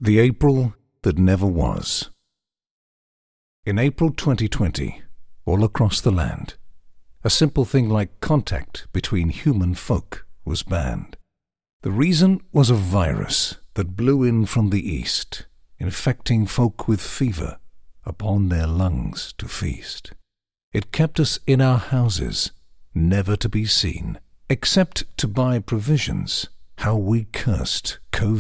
The April that never was. In April 2020, all across the land, a simple thing like contact between human folk was banned. The reason was a virus that blew in from the east, infecting folk with fever upon their lungs to feast. It kept us in our houses, never to be seen, except to buy provisions. How we cursed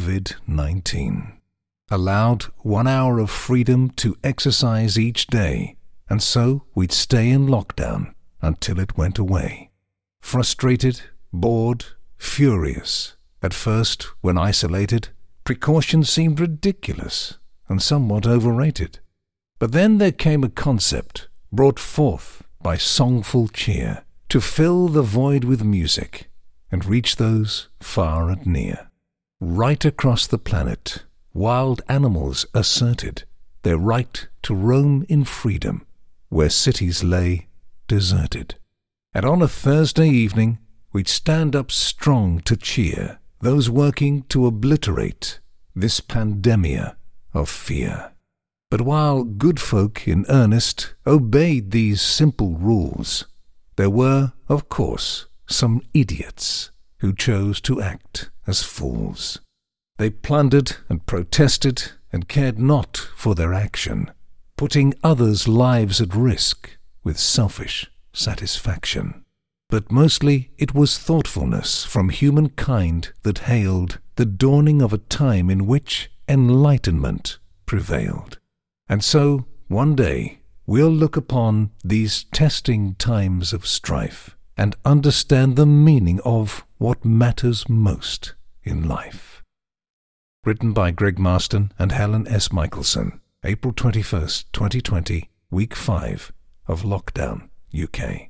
COVID-19. Allowed 1 hour of freedom to exercise each day, and so we'd stay in lockdown until it went away. Frustrated, bored, furious. At first, when isolated, precautions seemed ridiculous and somewhat overrated. But then there came a concept brought forth by songful cheer to fill the void with music and reach those far and near. Right across the planet, wild animals asserted their right to roam in freedom where cities lay deserted. And on a Thursday evening, we'd stand up strong to cheer those working to obliterate this pandemia of fear. But while good folk in earnest obeyed these simple rules, there were, of course, some idiots who chose to act as fools. They plundered and protested and cared not for their action, putting others' lives at risk with selfish satisfaction. But mostly it was thoughtfulness from humankind that hailed the dawning of a time in which enlightenment prevailed. And so, one day, we'll look upon these testing times of strife and understand the meaning of what matters most in life. Written by Greg Marston and Helen S. Michelson, April 21st, 2020, Week 5 of Lockdown, UK.